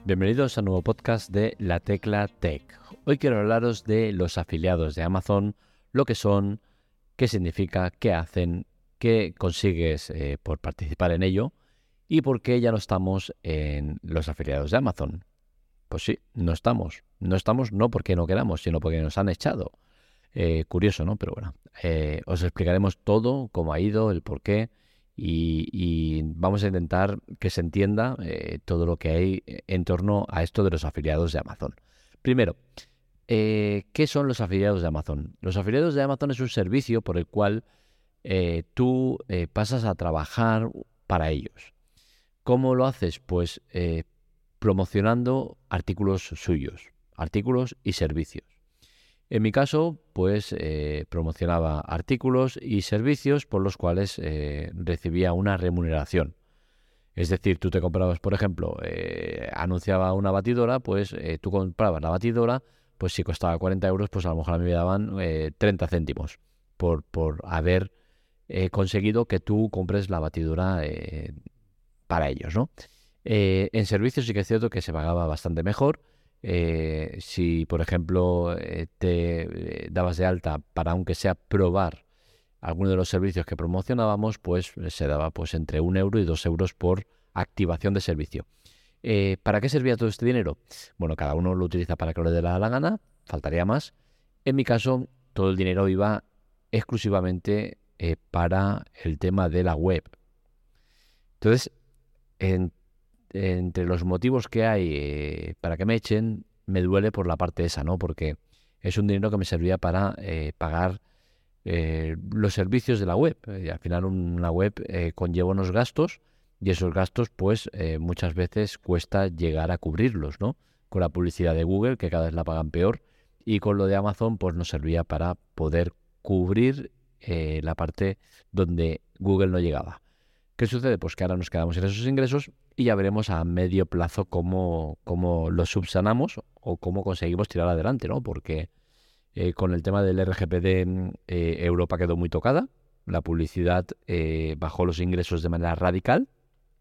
Bienvenidos a un nuevo podcast de La Tecla Tech. Hoy quiero hablaros de los afiliados de Amazon, lo que son, qué significa, qué hacen, qué consigues por participar en ello y por qué ya no estamos en los afiliados de Amazon. Pues sí, no estamos. No estamos no porque no queramos, sino porque nos han echado. Curioso, ¿no? Pero bueno, os explicaremos todo, cómo ha ido, el por qué y vamos a intentar que se entienda todo lo que hay en torno a esto de los afiliados de Amazon. Primero, ¿qué son los afiliados de Amazon? Los afiliados de Amazon es un servicio por el cual tú pasas a trabajar para ellos. ¿Cómo lo haces? Pues promocionando artículos suyos, artículos y servicios. En mi caso, pues promocionaba artículos y servicios por los cuales recibía una remuneración. Es decir, tú te comprabas, por ejemplo, anunciaba una batidora, pues tú comprabas la batidora, pues si costaba 40 euros, pues a lo mejor a mí me daban 30 céntimos por haber conseguido que tú compres la batidora para ellos, ¿no? En servicios sí que es cierto que se pagaba bastante mejor. Si, por ejemplo, te dabas de alta para, aunque sea probar alguno de los servicios que promocionábamos, pues se daba pues entre 1 euro y 2 euros por activación de servicio. ¿Para qué servía todo este dinero? Bueno, cada uno lo utiliza para que le dé la gana, faltaría más. En mi caso, todo el dinero iba exclusivamente para el tema de la web. Entonces, entre los motivos que hay para que me echen, me duele por la parte esa, ¿no? Porque es un dinero que me servía para pagar los servicios de la web. Y al final una web conlleva unos gastos y esos gastos pues muchas veces cuesta llegar a cubrirlos, ¿no? Con la publicidad de Google, que cada vez la pagan peor, y con lo de Amazon pues nos servía para poder cubrir la parte donde Google no llegaba. ¿Qué sucede? Pues que ahora nos quedamos en esos ingresos y ya veremos a medio plazo cómo los subsanamos o cómo conseguimos tirar adelante, ¿no? Porque con el tema del RGPD Europa quedó muy tocada, la publicidad bajó los ingresos de manera radical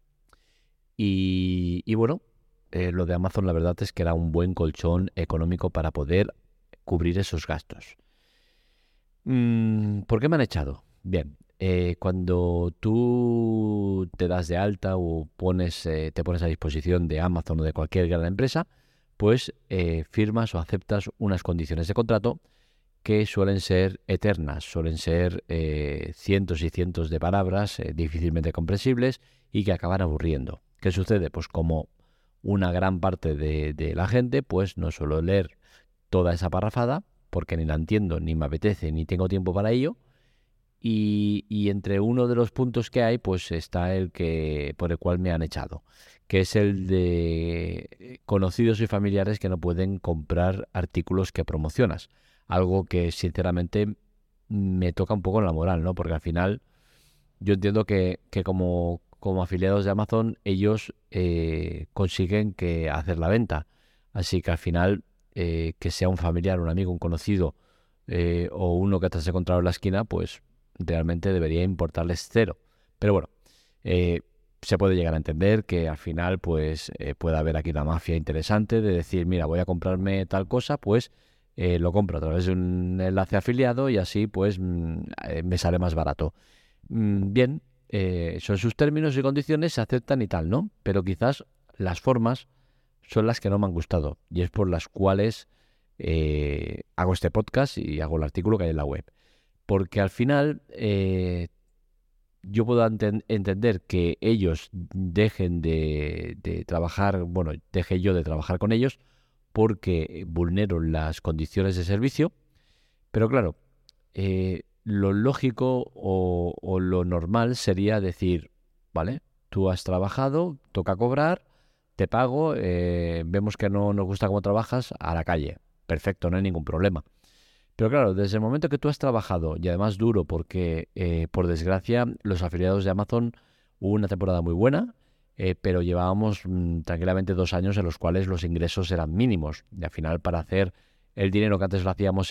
y bueno, lo de Amazon la verdad es que era un buen colchón económico para poder cubrir esos gastos. ¿Por qué me han echado? Bien, cuando tú te das de alta o te pones a disposición de Amazon o de cualquier gran empresa, pues firmas o aceptas unas condiciones de contrato que suelen ser eternas, suelen ser cientos y cientos de palabras difícilmente comprensibles y que acaban aburriendo. ¿Qué sucede? Pues como una gran parte de la gente, pues no suelo leer toda esa parrafada porque ni la entiendo, ni me apetece, ni tengo tiempo para ello. Y entre uno de los puntos que hay, pues está el que por el cual me han echado, que es el de conocidos y familiares que no pueden comprar artículos que promocionas. Algo que sinceramente me toca un poco en la moral, ¿no? Porque al final yo entiendo que como afiliados de Amazon ellos consiguen que hacer la venta. Así que al final que sea un familiar, un amigo, un conocido o uno que te has encontrado en la esquina, pues realmente debería importarles cero. Pero bueno, se puede llegar a entender que al final pues puede haber aquí una mafia interesante de decir, mira, voy a comprarme tal cosa, pues lo compro a través de un enlace afiliado y así pues me sale más barato. Bien, son sus términos y condiciones, se aceptan y tal, ¿no? Pero quizás las formas son las que no me han gustado y es por las cuales hago este podcast y hago el artículo que hay en la web. Porque al final yo puedo entender que ellos dejen de trabajar, bueno, deje yo de trabajar con ellos porque vulnero las condiciones de servicio, pero claro, lo lógico o lo normal sería decir, vale, tú has trabajado, toca cobrar, te pago, vemos que no nos gusta cómo trabajas, a la calle. Perfecto, no hay ningún problema. Pero claro, desde el momento que tú has trabajado, y además duro, porque por desgracia los afiliados de Amazon hubo una temporada muy buena, pero llevábamos tranquilamente 2 años en los cuales los ingresos eran mínimos. Y al final para hacer el dinero que antes lo hacíamos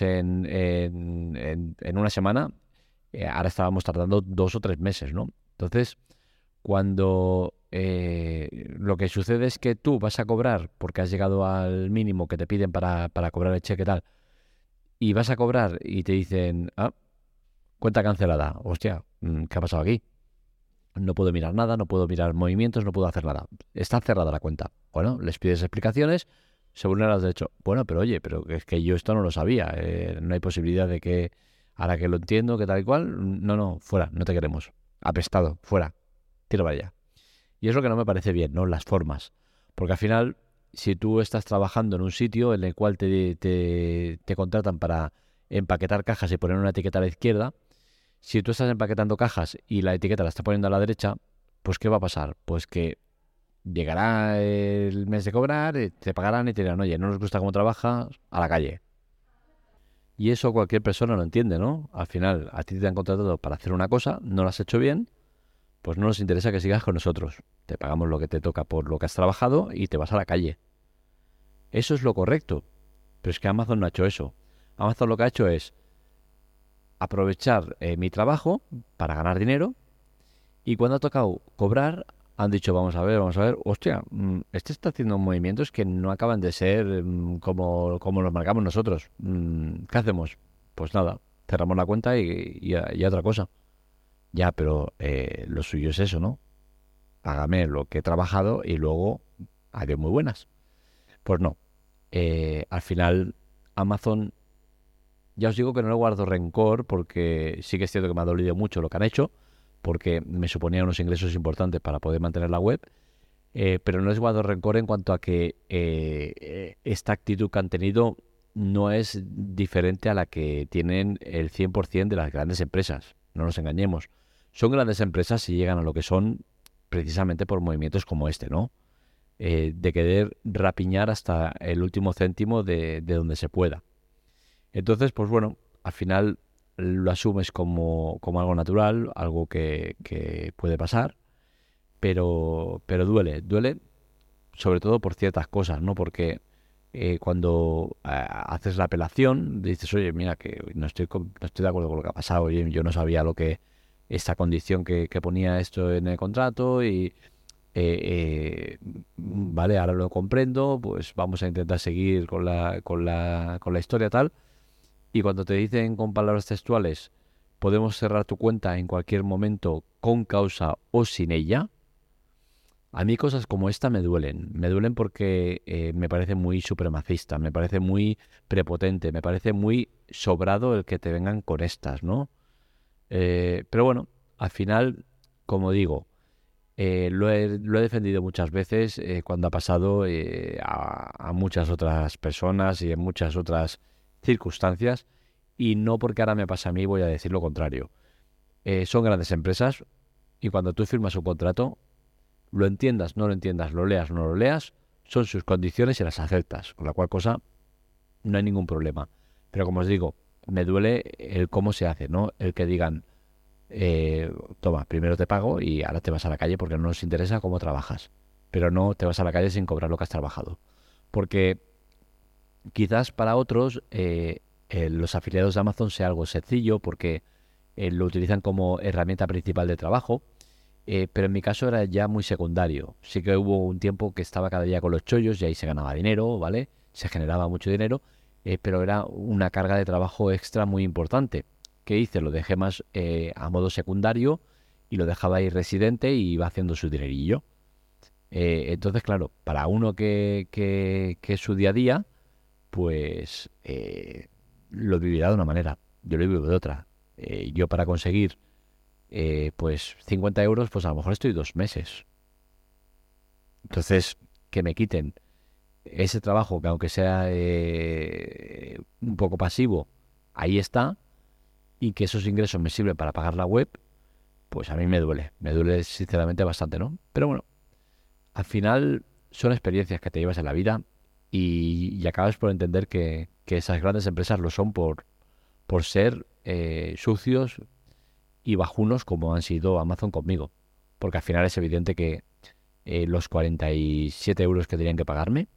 en una semana, ahora estábamos tardando 2 o 3 meses, ¿no? Entonces, cuando lo que sucede es que tú vas a cobrar porque has llegado al mínimo que te piden para cobrar el cheque tal, y vas a cobrar y te dicen, cuenta cancelada. Hostia, ¿qué ha pasado aquí? No puedo mirar nada, no puedo mirar movimientos, no puedo hacer nada. Está cerrada la cuenta. Bueno, les pides explicaciones, se vulneran los derechos. Bueno, pero oye, pero es que yo esto no lo sabía. No hay posibilidad de que, ahora que lo entiendo, que tal y cual, no, fuera, no te queremos. Apestado, fuera, tira para allá. Y es lo que no me parece bien, ¿no? Las formas. Porque al final, si tú estás trabajando en un sitio en el cual te contratan para empaquetar cajas y poner una etiqueta a la izquierda, si tú estás empaquetando cajas y la etiqueta la está poniendo a la derecha, pues ¿qué va a pasar? Pues que llegará el mes de cobrar, te pagarán y te dirán, oye, no nos gusta cómo trabajas, a la calle. Y eso cualquier persona lo entiende, ¿no? Al final, a ti te han contratado para hacer una cosa, no lo has hecho bien, pues no nos interesa que sigas con nosotros. Te pagamos lo que te toca por lo que has trabajado y te vas a la calle. Eso es lo correcto. Pero es que Amazon no ha hecho eso. Amazon lo que ha hecho es aprovechar mi trabajo para ganar dinero, y cuando ha tocado cobrar han dicho, vamos a ver, hostia, este está haciendo movimientos que no acaban de ser como los marcamos nosotros. ¿Qué hacemos? Pues nada, cerramos la cuenta y otra cosa. Ya, pero lo suyo es eso, ¿no? Págame lo que he trabajado y luego adiós muy buenas. Pues no. Al final, Amazon, ya os digo que no le guardo rencor porque sí que es cierto que me ha dolido mucho lo que han hecho, porque me suponía unos ingresos importantes para poder mantener la web, pero no les guardo rencor en cuanto a que esta actitud que han tenido no es diferente a la que tienen el 100% de las grandes empresas. No nos engañemos. Son grandes empresas si llegan a lo que son precisamente por movimientos como este, ¿no? De querer rapiñar hasta el último céntimo de donde se pueda. Entonces, pues bueno, al final lo asumes como algo natural, algo que puede pasar, pero duele sobre todo por ciertas cosas, ¿no? Porque cuando haces la apelación, dices, oye, mira, que no estoy de acuerdo con lo que ha pasado, oye, yo no sabía esta condición que ponía esto en el contrato y, vale, ahora lo comprendo, pues vamos a intentar seguir con la historia tal. Y cuando te dicen con palabras textuales, podemos cerrar tu cuenta en cualquier momento con causa o sin ella, a mí cosas como esta me duelen. Me duelen porque me parece muy supremacista, me parece muy prepotente, me parece muy sobrado el que te vengan con estas, ¿no? Pero bueno, al final, como digo, lo he defendido muchas veces cuando ha pasado a muchas otras personas y en muchas otras circunstancias, y no porque ahora me pasa a mí voy a decir lo contrario. Son grandes empresas y cuando tú firmas un contrato, lo entiendas, no lo entiendas, lo leas, no lo leas, son sus condiciones y las aceptas, con la cual cosa no hay ningún problema. Pero como os digo, me duele el cómo se hace, ¿no? El que digan, toma, primero te pago y ahora te vas a la calle porque no nos interesa cómo trabajas, pero no te vas a la calle sin cobrar lo que has trabajado. Porque quizás para otros los afiliados de Amazon sea algo sencillo porque lo utilizan como herramienta principal de trabajo, pero en mi caso era ya muy secundario. Sí que hubo un tiempo que estaba cada día con los chollos y ahí se ganaba dinero, ¿vale? Se generaba mucho dinero, pero era una carga de trabajo extra muy importante. ¿Qué hice? Lo dejé más a modo secundario y lo dejaba ahí residente y iba haciendo su dinerillo. Entonces, claro, para uno que es su día a día, pues lo vivirá de una manera, yo lo vivo de otra. Yo para conseguir pues 50 euros, pues a lo mejor estoy 2 meses. Entonces, que me quiten ese trabajo que aunque sea un poco pasivo, ahí está, y que esos ingresos me sirven para pagar la web, pues a mí me duele sinceramente bastante, ¿no? Pero bueno, al final son experiencias que te llevas en la vida y acabas por entender que esas grandes empresas lo son por ser sucios y bajunos como han sido Amazon conmigo. Porque al final es evidente que los 47 euros que tenían que pagarme,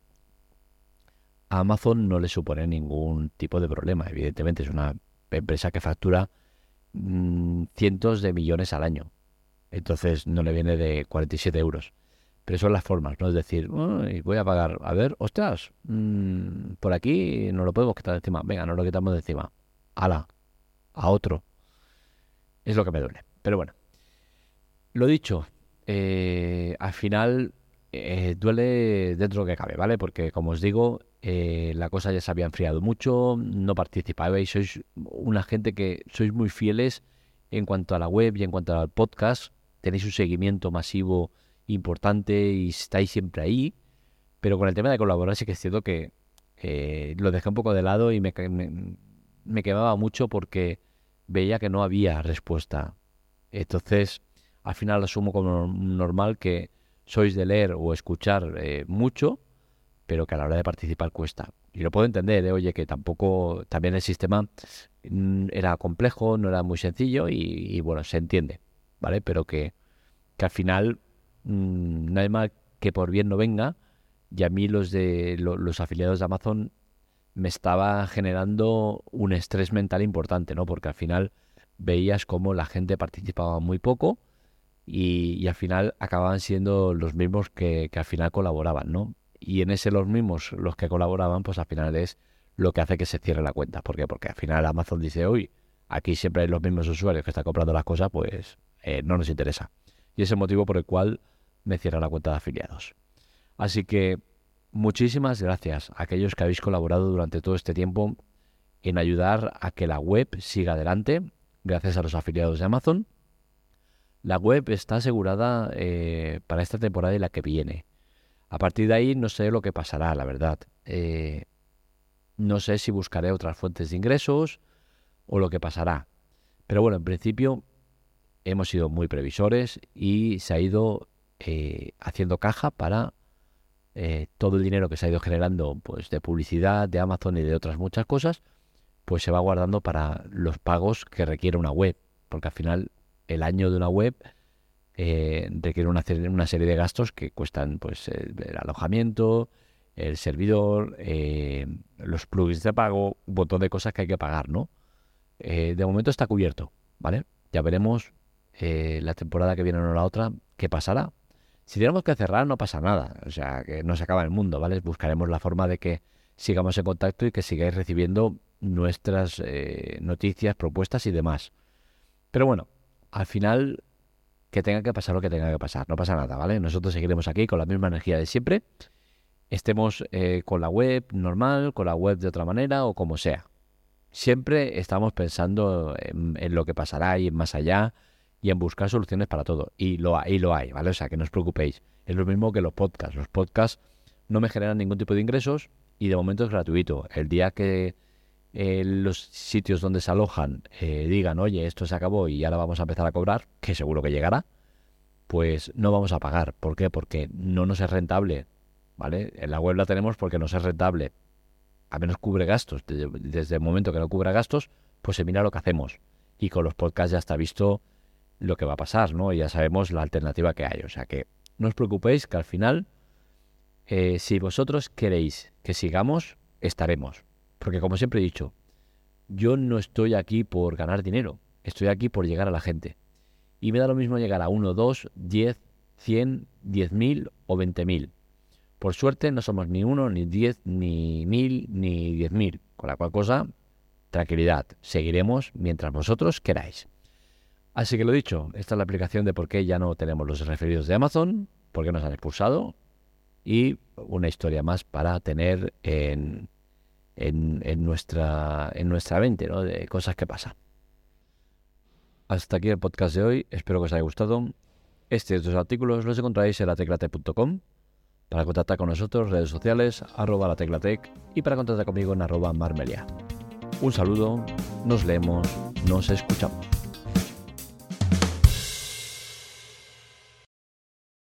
a Amazon no le supone ningún tipo de problema. Evidentemente es una empresa que factura cientos de millones al año. Entonces no le viene de 47 euros. Pero son las formas, ¿no? Es decir, "Uy, voy a pagar, a ver, ostras, por aquí no lo podemos quitar de encima. Venga, no lo quitamos de encima. Ala, a otro. Es lo que me duele. Pero bueno, lo dicho, al final duele dentro de lo que cabe, ¿vale? Porque como os digo, la cosa ya se había enfriado mucho, no participabais, sois una gente que sois muy fieles en cuanto a la web y en cuanto al podcast, tenéis un seguimiento masivo importante y estáis siempre ahí, pero con el tema de colaborar sí que es cierto que lo dejé un poco de lado y me quemaba mucho porque veía que no había respuesta. Entonces, al final asumo como normal que sois de leer o escuchar mucho, pero que a la hora de participar cuesta. Y lo puedo entender, oye, que tampoco, también el sistema era complejo, no era muy sencillo y bueno, se entiende, ¿vale? Pero que al final no hay mal que por bien no venga, y a mí los afiliados de Amazon me estaba generando un estrés mental importante, ¿no? Porque al final veías cómo la gente participaba muy poco y al final acababan siendo los mismos que al final colaboraban, ¿no? Y en ese los mismos, los que colaboraban, pues al final es lo que hace que se cierre la cuenta. ¿Por qué? Porque al final Amazon dice, uy, aquí siempre hay los mismos usuarios que están comprando las cosas, pues no nos interesa. Y es el motivo por el cual me cierra la cuenta de afiliados. Así que muchísimas gracias a aquellos que habéis colaborado durante todo este tiempo en ayudar a que la web siga adelante, gracias a los afiliados de Amazon. La web está asegurada para esta temporada y la que viene. A partir de ahí no sé lo que pasará, la verdad. No sé si buscaré otras fuentes de ingresos o lo que pasará. Pero bueno, en principio hemos sido muy previsores y se ha ido haciendo caja para todo el dinero que se ha ido generando pues de publicidad, de Amazon y de otras muchas cosas, pues se va guardando para los pagos que requiere una web. Porque al final el año de una web requiere una serie de gastos que cuestan pues el alojamiento, el servidor, los plugins de pago, un montón de cosas que hay que pagar, ¿no? De momento está cubierto, ¿vale? Ya veremos la temporada que viene o la otra qué pasará. Si tenemos que cerrar no pasa nada, o sea, que no se acaba el mundo, ¿vale? Buscaremos la forma de que sigamos en contacto y que sigáis recibiendo nuestras noticias, propuestas y demás. Pero bueno, al final que tenga que pasar lo que tenga que pasar, no pasa nada, ¿vale? Nosotros seguiremos aquí con la misma energía de siempre, estemos con la web normal, con la web de otra manera o como sea. Siempre estamos pensando en lo que pasará y en más allá y en buscar soluciones para todo. Y lo hay, ¿vale? O sea, que no os preocupéis. Es lo mismo que los podcasts. Los podcasts no me generan ningún tipo de ingresos y de momento es gratuito. El día que los sitios donde se alojan digan, oye, esto se acabó y ahora vamos a empezar a cobrar, que seguro que llegará, pues no vamos a pagar. ¿Por qué? Porque no nos es rentable, ¿vale? En la web la tenemos porque nos es rentable. A menos cubre gastos. Desde el momento que no cubra gastos, pues se mira lo que hacemos. Y con los podcasts ya está visto lo que va a pasar, ¿no? Y ya sabemos la alternativa que hay. O sea que no os preocupéis que al final, si vosotros queréis que sigamos, estaremos. Porque como siempre he dicho, yo no estoy aquí por ganar dinero. Estoy aquí por llegar a la gente. Y me da lo mismo llegar a 1, 2, 10, 100, 10.000 o 20.000. Por suerte no somos ni 1, ni 10, ni 1.000, ni 10.000. Con la cual cosa, tranquilidad. Seguiremos mientras vosotros queráis. Así que lo dicho, esta es la explicación de por qué ya no tenemos los referidos de Amazon, por qué nos han expulsado y una historia más para tener en nuestra mente, ¿no? De cosas que pasan. Hasta aquí el podcast de hoy. Espero que os haya gustado. Este y otros artículos los encontraréis en lateclatec.com. Para contactar con nosotros, redes sociales, @lateclatec y para contactar conmigo en @marmelia. Un saludo, nos leemos, nos escuchamos.